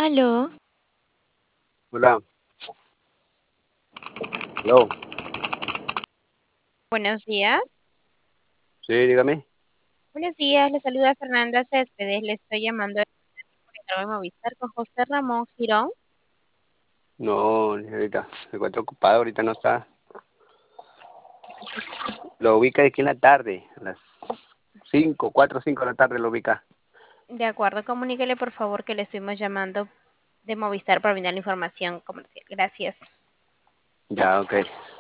Aló, Hola, hello. buenos días. Sí, dígame. Buenos días, le saluda Fernanda Céspedes. Le estoy llamando de Movistar con José Ramón Girón. No, ahorita se encuentra ocupado, ahorita no está. Lo ubica aquí en la tarde, a las 5, 4 o 5 de la tarde lo ubica. De acuerdo, comuníquele por favor que le estuvimos llamando de Movistar para brindar la información comercial. Gracias. Ya, ok.